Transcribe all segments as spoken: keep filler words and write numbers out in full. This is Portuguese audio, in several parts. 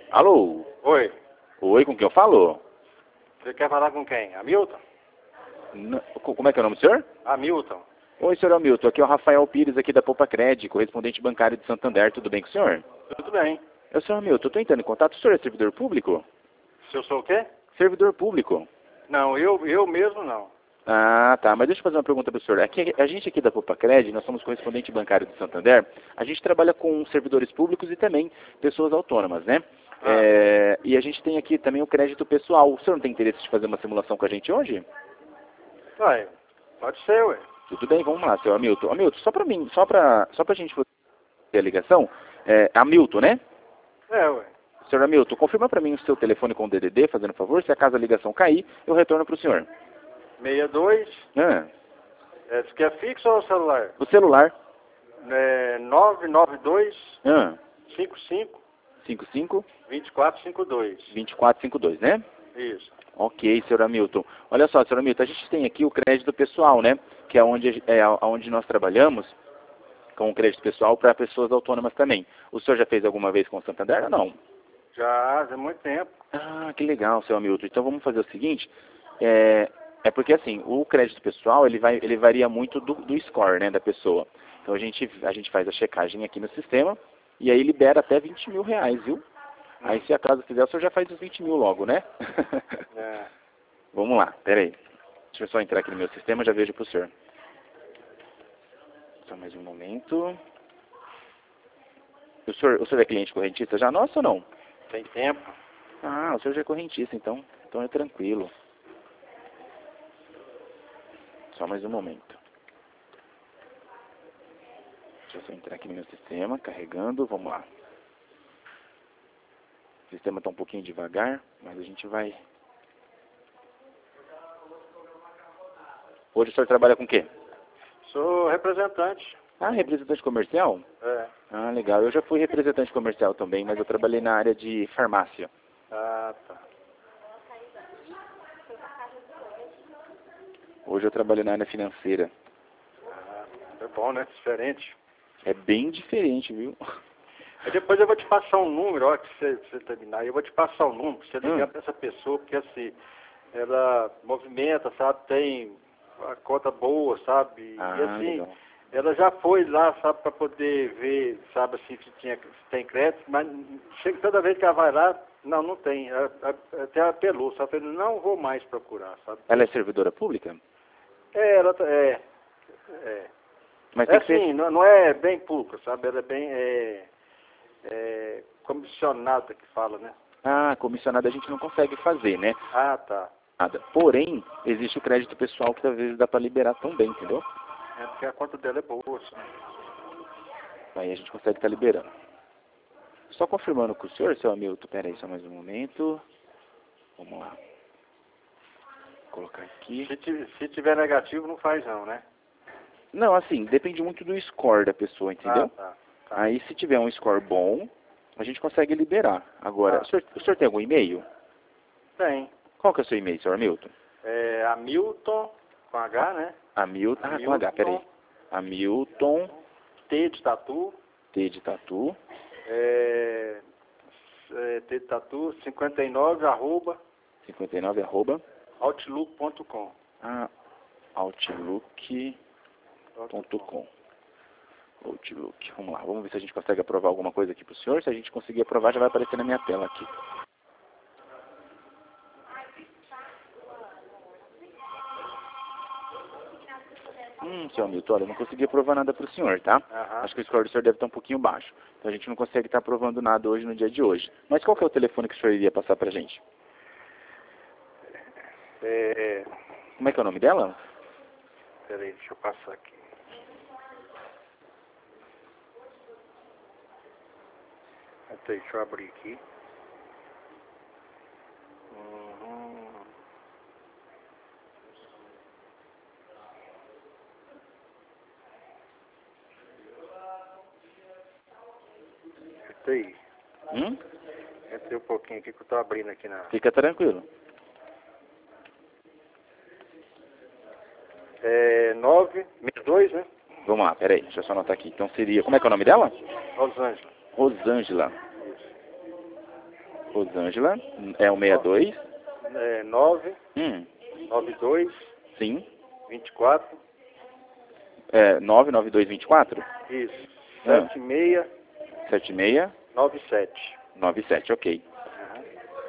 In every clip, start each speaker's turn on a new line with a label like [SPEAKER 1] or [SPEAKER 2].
[SPEAKER 1] Alô?
[SPEAKER 2] Oi,
[SPEAKER 1] Oi, com quem eu falo?
[SPEAKER 2] você quer falar com quem? Hamilton?
[SPEAKER 1] N- co- Como é que é o nome do senhor?
[SPEAKER 2] Hamilton.
[SPEAKER 1] Oi, senhor Hamilton. Aqui é o Rafael Pires, aqui da Poupa Cred, correspondente bancário de Santander. Tudo bem com o senhor?
[SPEAKER 2] Tudo bem.
[SPEAKER 1] Eu sou Hamilton. Estou entrando em contato. O senhor é servidor público?
[SPEAKER 2] Se eu sou o quê?
[SPEAKER 1] Servidor público.
[SPEAKER 2] Não, eu, eu mesmo não.
[SPEAKER 1] Ah, tá. Mas deixa eu fazer uma pergunta para o senhor. Aqui, a gente aqui da Poupa Cred, nós somos correspondente bancário de Santander. A gente trabalha com servidores públicos e também pessoas autônomas, né?
[SPEAKER 2] Ah.
[SPEAKER 1] É, e a gente tem aqui também o crédito pessoal. O senhor não tem interesse de fazer uma simulação com a gente hoje?
[SPEAKER 2] Ué, pode ser, ué.
[SPEAKER 1] Tudo bem, vamos lá, seu Hamilton. Hamilton, só para mim, só para só para a gente fazer a ligação, é Hamilton, né?
[SPEAKER 2] É, ué.
[SPEAKER 1] Senhor Hamilton, confirma para mim o seu telefone com o D D D, fazendo favor. Se acaso a ligação cair, eu retorno para o senhor.
[SPEAKER 2] sessenta e dois,
[SPEAKER 1] Ah,
[SPEAKER 2] é, você quer fixo ou celular?
[SPEAKER 1] o celular.
[SPEAKER 2] É, nove nove dois,
[SPEAKER 1] Ah,
[SPEAKER 2] cinco cinco,
[SPEAKER 1] cinco cinco,
[SPEAKER 2] dois quatro cinco dois.
[SPEAKER 1] dois quatro cinco dois, né?
[SPEAKER 2] Isso.
[SPEAKER 1] Ok, senhor Hamilton. Olha só, senhor Hamilton, a gente tem aqui o crédito pessoal, né? Que é onde, é onde nós trabalhamos com o crédito pessoal para pessoas autônomas também. O senhor já fez alguma vez com o Santander ou não?
[SPEAKER 2] Já há muito tempo.
[SPEAKER 1] Ah, que legal, seu Hamilton. Então vamos fazer o seguinte, é, é porque assim, o crédito pessoal, ele, vai, ele varia muito do, do score, né, da pessoa. Então a gente, a gente faz a checagem aqui no sistema e aí libera até vinte mil reais, viu? Aí se acaso quiser, o senhor já faz os vinte mil logo, né?
[SPEAKER 2] É.
[SPEAKER 1] Vamos lá, peraí. Deixa eu só entrar aqui no meu sistema, já vejo pro senhor. Só mais um momento. O senhor, o senhor é cliente correntista já nosso ou não?
[SPEAKER 2] Tem tempo.
[SPEAKER 1] Ah, o senhor já é correntista, então, então é tranquilo. Só mais um momento. Deixa eu só entrar aqui no meu sistema, carregando, vamos lá. O sistema está um pouquinho devagar, mas a gente vai... Hoje o senhor trabalha com o quê?
[SPEAKER 2] Sou representante.
[SPEAKER 1] Ah, representante comercial?
[SPEAKER 2] É.
[SPEAKER 1] Ah, legal. Eu já fui representante comercial também, mas eu trabalhei na área de farmácia.
[SPEAKER 2] Ah, tá.
[SPEAKER 1] Hoje eu trabalho na área financeira.
[SPEAKER 2] Ah, é bom, né? Diferente.
[SPEAKER 1] É bem diferente, viu?
[SPEAKER 2] Aí depois eu vou te passar um número, ó, que você, você terminar. Eu vou te passar um número, pra você ligar
[SPEAKER 1] Hum.
[SPEAKER 2] pra essa pessoa, porque assim, ela movimenta, sabe? Tem a conta boa, sabe?
[SPEAKER 1] Ah,
[SPEAKER 2] e assim,
[SPEAKER 1] legal.
[SPEAKER 2] ela já foi lá, sabe, pra poder ver, sabe, assim, se, tinha, se tem crédito, mas chega toda vez que ela vai lá, não, não tem. Ela- ela- Até ela apelou, sabe? Eu não vou mais procurar, sabe?
[SPEAKER 1] Ela é servidora pública?
[SPEAKER 2] É, ela tá- é, é.
[SPEAKER 1] Mas
[SPEAKER 2] É
[SPEAKER 1] tem que ser...
[SPEAKER 2] assim, não, não é bem pública, sabe? Ela é bem é, é, comissionada que fala, né?
[SPEAKER 1] Ah, comissionada a gente não consegue fazer, né?
[SPEAKER 2] Ah, tá.
[SPEAKER 1] Nada. Porém, existe o crédito pessoal que às vezes dá para liberar também, entendeu?
[SPEAKER 2] É porque a conta dela é boa, assim.
[SPEAKER 1] Aí a gente consegue estar liberando. Só confirmando com o senhor, seu Hamilton, pera aí só mais um momento. Vamos lá. Vou colocar aqui.
[SPEAKER 2] Se, ti- se tiver negativo, não faz não, né?
[SPEAKER 1] Não, assim, depende muito do score da pessoa, entendeu?
[SPEAKER 2] Ah, tá. tá.
[SPEAKER 1] Aí se tiver um score bom, a gente consegue liberar. Agora,
[SPEAKER 2] Tá.
[SPEAKER 1] o, senhor, o senhor tem algum e-mail?
[SPEAKER 2] Tem.
[SPEAKER 1] Qual que é o seu e-mail, senhor Hamilton?
[SPEAKER 2] É Hamilton, com H, né?
[SPEAKER 1] Hamilton, ah, com H, peraí. Hamilton,
[SPEAKER 2] T de tatu.
[SPEAKER 1] T de tatu,
[SPEAKER 2] É, é, T de tatu, cinquenta e nove, arroba,
[SPEAKER 1] cinquenta e nove, arroba,
[SPEAKER 2] outlook ponto com.
[SPEAKER 1] ah, outlook ponto com. Outlook, vamos lá, vamos ver se a gente consegue aprovar alguma coisa aqui pro senhor. Se a gente conseguir aprovar, já vai aparecer na minha tela aqui. Hum, seu Hamilton, olha, eu não consegui aprovar nada pro senhor, tá?
[SPEAKER 2] Aham.
[SPEAKER 1] Acho que o score do senhor deve estar um pouquinho baixo. Então a gente não consegue estar aprovando nada hoje no dia de hoje. Mas qual que é o telefone que o senhor iria passar pra gente?
[SPEAKER 2] É,
[SPEAKER 1] Como é que é o nome dela?
[SPEAKER 2] peraí, deixa eu passar aqui. Até, deixa eu abrir aqui. Uhum. Até aí.
[SPEAKER 1] Hum?
[SPEAKER 2] Entrei um pouquinho aqui que eu tô abrindo aqui na...
[SPEAKER 1] Fica tranquilo.
[SPEAKER 2] É nove seis dois, né?
[SPEAKER 1] Vamos lá, peraí, deixa eu só anotar aqui. Então seria, como é que é o nome dela?
[SPEAKER 2] Rosângela.
[SPEAKER 1] Rosângela. Rosângela, é o sessenta e dois.
[SPEAKER 2] É, nove,
[SPEAKER 1] Hum,
[SPEAKER 2] nove dois,
[SPEAKER 1] sim.
[SPEAKER 2] vinte e quatro.
[SPEAKER 1] É, nove nove dois dois quatro?
[SPEAKER 2] Isso.
[SPEAKER 1] Ah.
[SPEAKER 2] sete seis
[SPEAKER 1] sete seis
[SPEAKER 2] nove sete.
[SPEAKER 1] nove sete, ok.
[SPEAKER 2] Aham.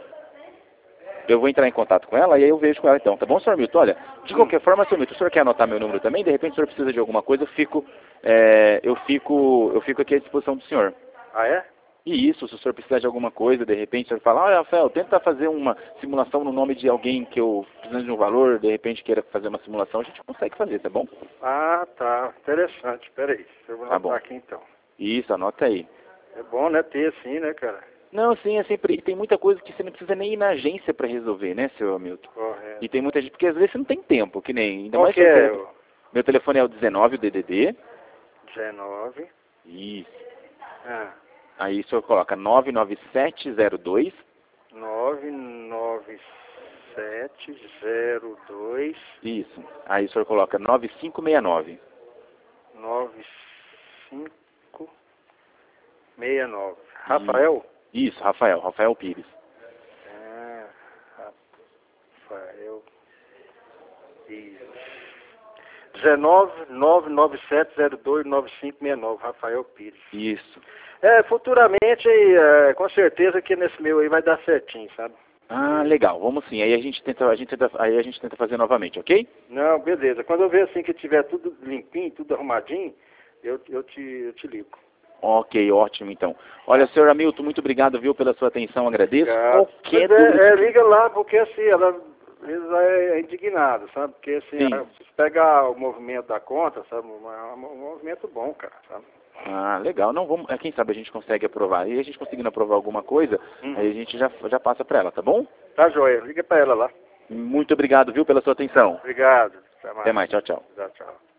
[SPEAKER 1] Eu vou entrar em contato com ela e aí eu vejo com ela então, tá bom, senhor Milton? Olha, de qualquer forma, senhor Milton, o senhor quer anotar meu número também? De repente o senhor precisa de alguma coisa, eu fico, é, eu fico, eu fico aqui à disposição do senhor.
[SPEAKER 2] Ah, é?
[SPEAKER 1] E isso, se o senhor precisar de alguma coisa, de repente o senhor fala, olha, Rafael, tenta fazer uma simulação no nome de alguém que eu precisando de um valor, de repente queira fazer uma simulação, a gente consegue fazer, tá bom?
[SPEAKER 2] Ah, tá. Interessante. Peraí. Eu vou
[SPEAKER 1] Tá
[SPEAKER 2] anotar
[SPEAKER 1] bom.
[SPEAKER 2] aqui então.
[SPEAKER 1] Isso, anota aí.
[SPEAKER 2] É bom, né, ter assim, né, cara?
[SPEAKER 1] Não, sim, é sempre, tem muita coisa que você não precisa nem ir na agência para resolver, né, seu Hamilton?
[SPEAKER 2] Correto.
[SPEAKER 1] E tem muita gente, porque às vezes você não tem tempo, que nem, ainda
[SPEAKER 2] Qual
[SPEAKER 1] mais
[SPEAKER 2] que
[SPEAKER 1] seu
[SPEAKER 2] é?
[SPEAKER 1] telefone. Meu telefone é o dezenove, o D D D.
[SPEAKER 2] dezenove.
[SPEAKER 1] Isso.
[SPEAKER 2] Ah.
[SPEAKER 1] Aí o senhor coloca nove nove sete zero dois.
[SPEAKER 2] nove nove sete zero dois.
[SPEAKER 1] Isso. Aí o senhor coloca nove cinco seis nove.
[SPEAKER 2] nove cinco seis nove. Rafael?
[SPEAKER 1] Isso, Rafael, Rafael Pires.
[SPEAKER 2] Ah, Rafael Pires. dezenove nove nove sete zero dois nove cinco seis nove. Rafael Pires.
[SPEAKER 1] Isso.
[SPEAKER 2] É, futuramente, é, com certeza que nesse meu aí vai dar certinho, sabe?
[SPEAKER 1] Ah, legal. Vamos sim. Aí a gente tenta, a gente tenta, aí a gente tenta fazer novamente, ok?
[SPEAKER 2] Não, beleza. Quando eu ver assim que tiver tudo limpinho, tudo arrumadinho, eu, eu, te, eu te ligo.
[SPEAKER 1] Ok, ótimo então. Olha, senhor Hamilton, muito obrigado, viu, pela sua atenção, agradeço.
[SPEAKER 2] Obrigado.
[SPEAKER 1] Qualquer
[SPEAKER 2] Mas
[SPEAKER 1] dúvida...
[SPEAKER 2] é, é, liga lá, porque assim, ela, ela é indignada, sabe? Porque assim,
[SPEAKER 1] Sim.
[SPEAKER 2] ela, se pegar o movimento da conta, sabe? É um movimento bom, cara, sabe?
[SPEAKER 1] Ah, legal. Não, vamos, quem sabe a gente consegue aprovar. E a gente conseguindo aprovar alguma coisa,
[SPEAKER 2] Uhum.
[SPEAKER 1] aí a gente já, já passa para ela, tá bom?
[SPEAKER 2] Tá joia, liga pra ela lá.
[SPEAKER 1] Muito obrigado, viu, pela sua atenção.
[SPEAKER 2] Obrigado. Até mais.
[SPEAKER 1] Até mais, tchau, tchau.
[SPEAKER 2] Tchau, tchau.